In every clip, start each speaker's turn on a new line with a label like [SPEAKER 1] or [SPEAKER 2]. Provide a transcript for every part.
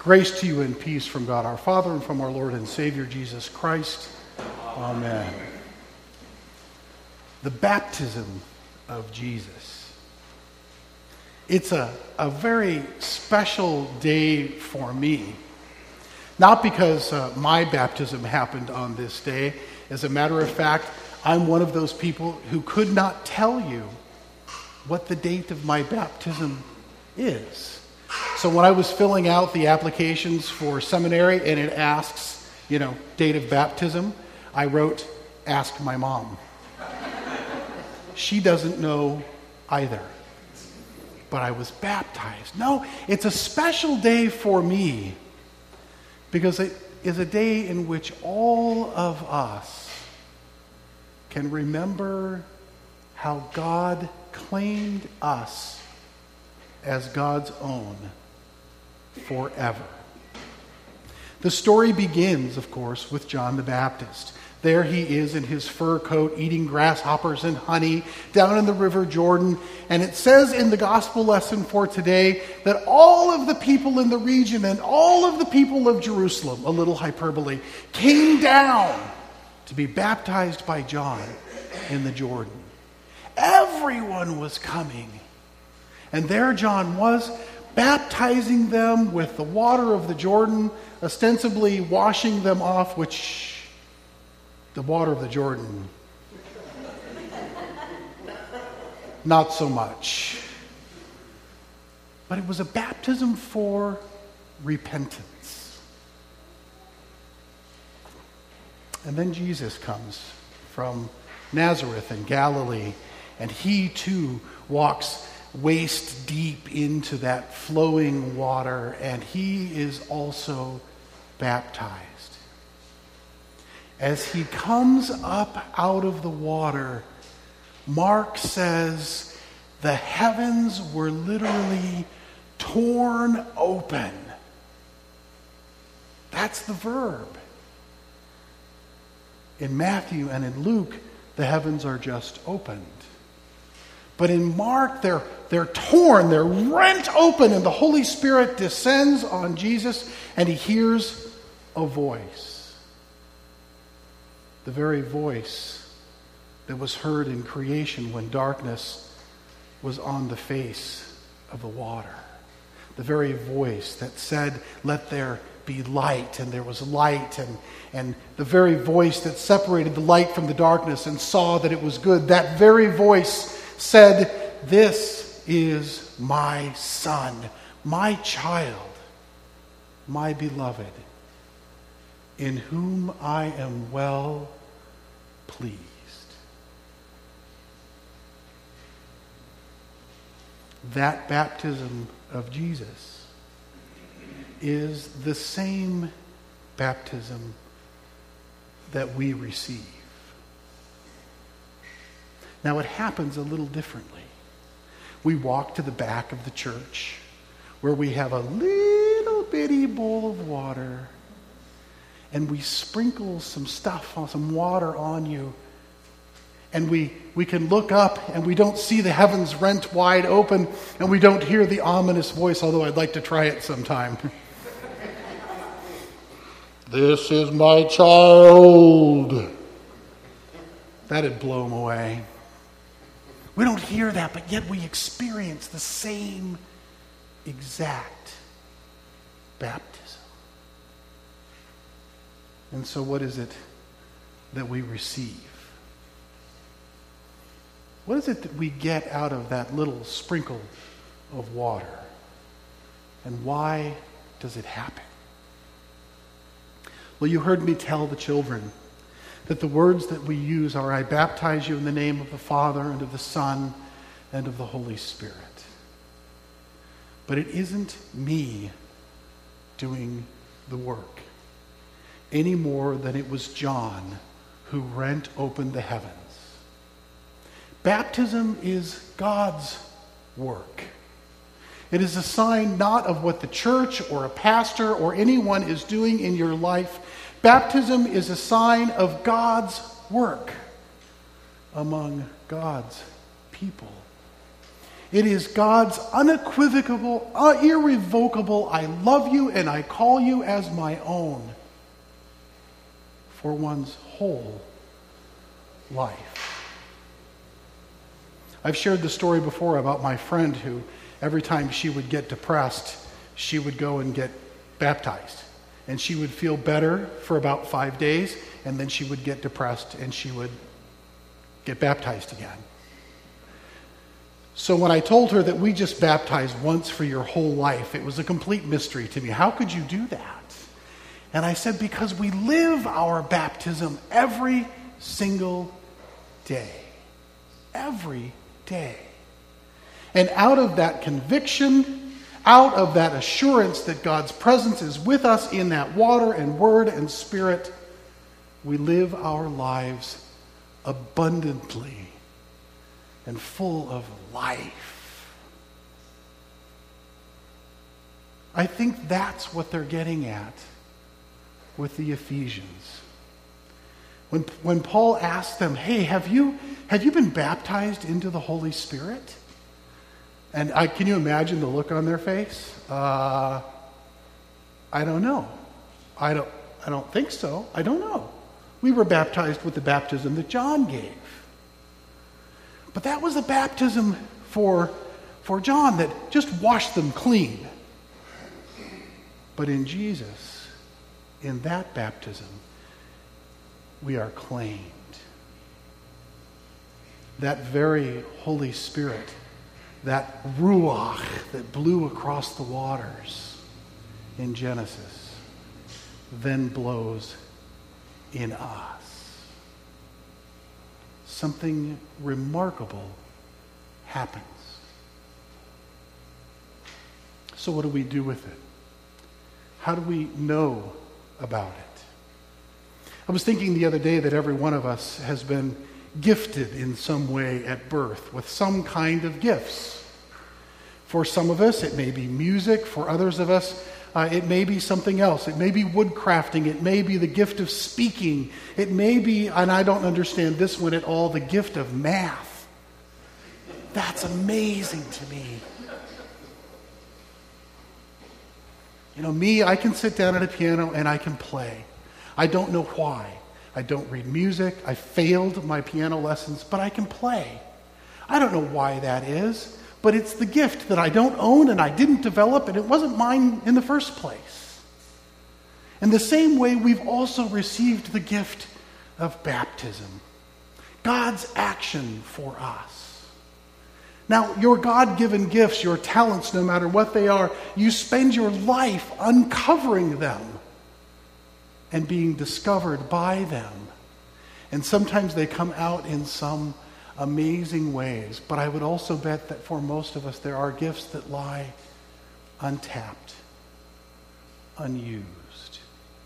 [SPEAKER 1] Grace to you and peace from God our Father and from our Lord and Savior Jesus Christ. Amen. The baptism of Jesus. It's a very special day for me. Not because my baptism happened on this day. As a matter of fact, I'm one of those people who could not tell you what the date of my baptism is. So when I was filling out the applications for seminary and it asks, date of baptism, I wrote, ask my mom. She doesn't know either. But I was baptized. No, it's a special day for me because it is a day in which all of us can remember how God claimed us as God's own forever. The story begins, of course, with John the Baptist. There he is in his fur coat, eating grasshoppers and honey down in the River Jordan. And it says in the gospel lesson for today that all of the people in the region and all of the people of Jerusalem, a little hyperbole, came down to be baptized by John in the Jordan. Everyone was coming. And there John was, baptizing them with the water of the Jordan, ostensibly washing them off, which the water of the Jordan, not so much. But it was a baptism for repentance. And then Jesus comes from Nazareth in Galilee, and he too walks waist deep into that flowing water, and he is also baptized. As he comes up out of the water, Mark says the heavens were literally torn open. That's the verb. In Matthew and in Luke, the heavens are just opened. But in Mark, they're torn, they're rent open, and the Holy Spirit descends on Jesus, and he hears a voice. The very voice that was heard in creation when darkness was on the face of the water. The very voice that said, "Let there be light," and there was light, and the very voice that separated the light from the darkness and saw that it was good. That very voice said, "This is my son, my child, my beloved, in whom I am well pleased." That baptism of Jesus is the same baptism that we receive. Now, it happens a little differently. We walk to the back of the church where we have a little bitty bowl of water, and we sprinkle some water on you, and we can look up and we don't see the heavens rent wide open, and we don't hear the ominous voice, although I'd like to try it sometime. "This is my child." That'd blow them away. We don't hear that, but yet we experience the same exact baptism. And so what is it that we receive? What is it that we get out of that little sprinkle of water? And why does it happen? Well, you heard me tell the children that the words that we use are, "I baptize you in the name of the Father and of the Son and of the Holy Spirit." But it isn't me doing the work any more than it was John who rent open the heavens. Baptism is God's work. It is a sign not of what the church or a pastor or anyone is doing in your life. Baptism is a sign of God's work among God's people. It is God's unequivocal, irrevocable, I love you and I call you as my own for one's whole life. I've shared the story before about my friend who, every time she would get depressed, she would go and get baptized. And she would feel better for about 5 days, and then she would get depressed and she would get baptized again. So when I told her that we just baptize once for your whole life, it was a complete mystery to me. How could you do that? And I said, because we live our baptism every single day. Every day. And out of that conviction, out of that assurance that God's presence is with us in that water and word and spirit, we live our lives abundantly and full of life. I think that's what they're getting at with the Ephesians. When Paul asked them, hey, have you been baptized into the Holy Spirit? And can you imagine the look on their face? I don't know. I don't think so. I don't know. We were baptized with the baptism that John gave. But that was a baptism for John that just washed them clean. But in Jesus, in that baptism, we are claimed. That very Holy Spirit, that ruach that blew across the waters in Genesis, then blows in us. Something remarkable happens. So what do we do with it? How do we know about it? I was thinking the other day that every one of us has been gifted in some way at birth with some kind of gifts. For some of us, it may be music. For others of us, it may be something else. It may be woodcrafting. It may be the gift of speaking. It may be, and I don't understand this one at all, the gift of math. That's amazing to me. You know, me, I can sit down at a piano and I can play. I don't know why. I don't read music. I failed my piano lessons, but I can play. I don't know why that is, but it's the gift that I don't own and I didn't develop, and it wasn't mine in the first place. In the same way, we've also received the gift of baptism, God's action for us. Now, your God-given gifts, your talents, no matter what they are, you spend your life uncovering them and being discovered by them. And sometimes they come out in some amazing ways. But I would also bet that for most of us, there are gifts that lie untapped, unused.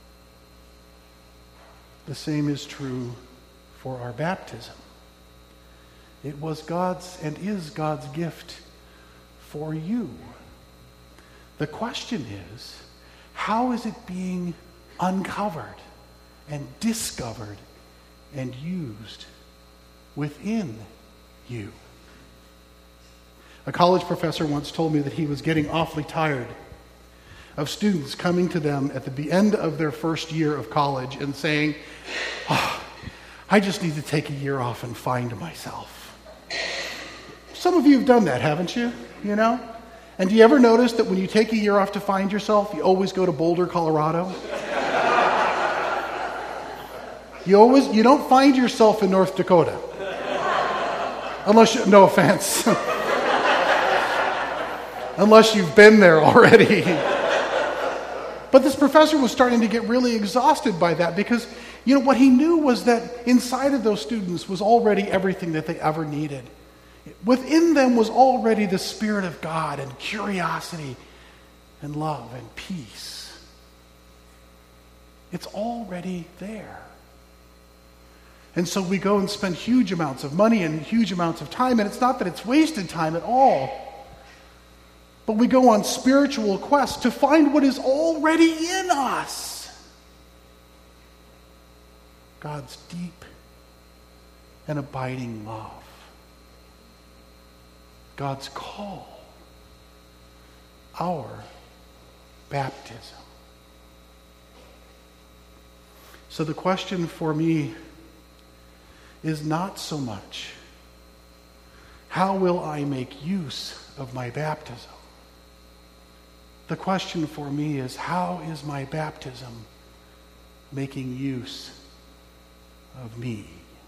[SPEAKER 1] The same is true for our baptism. It was God's and is God's gift for you. The question is, how is it being uncovered and discovered and used within you? A college professor once told me that he was getting awfully tired of students coming to them at the end of their first year of college and saying, I just need to take a year off and find myself. Some of you have done that, haven't you? You know? And do you ever notice that when you take a year off to find yourself, you always go to Boulder, Colorado? You don't find yourself in North Dakota. No offense. Unless you've been there already. But this professor was starting to get really exhausted by that because, what he knew was that inside of those students was already everything that they ever needed. Within them was already the Spirit of God and curiosity and love and peace. It's already there. And so we go and spend huge amounts of money and huge amounts of time, and it's not that it's wasted time at all, but we go on spiritual quests to find what is already in us. God's deep and abiding love. God's call, our baptism. So the question for me is not so much, how will I make use of my baptism? The question for me is, how is my baptism making use of me?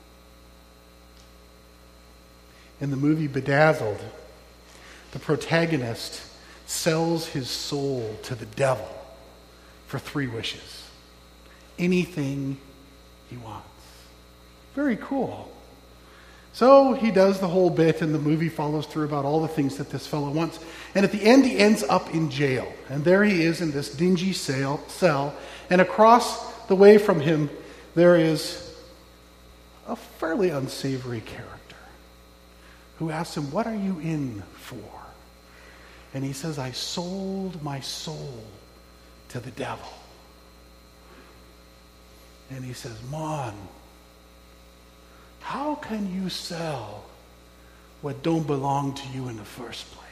[SPEAKER 1] In the movie Bedazzled, the protagonist sells his soul to the devil for 3 wishes. Anything he wants. Very cool. So he does the whole bit, and the movie follows through about all the things that this fellow wants. And at the end, he ends up in jail. And there he is in this dingy cell. And across the way from him, there is a fairly unsavory character who asks him, "What are you in for?" And he says, "I sold my soul to the devil." And he says, "Mon, how can you sell what don't belong to you in the first place?"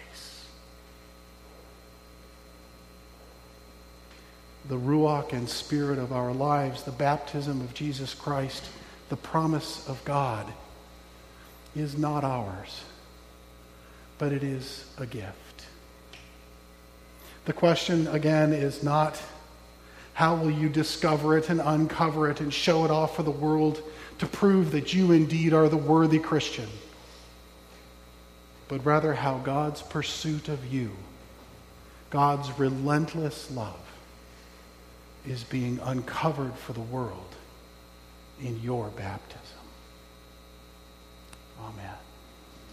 [SPEAKER 1] The Ruach and Spirit of our lives, the baptism of Jesus Christ, the promise of God, is not ours, but it is a gift. The question, again, is not how will you discover it and uncover it and show it off for the world to prove that you indeed are the worthy Christian, but rather how God's pursuit of you, God's relentless love, is being uncovered for the world in your baptism. Amen.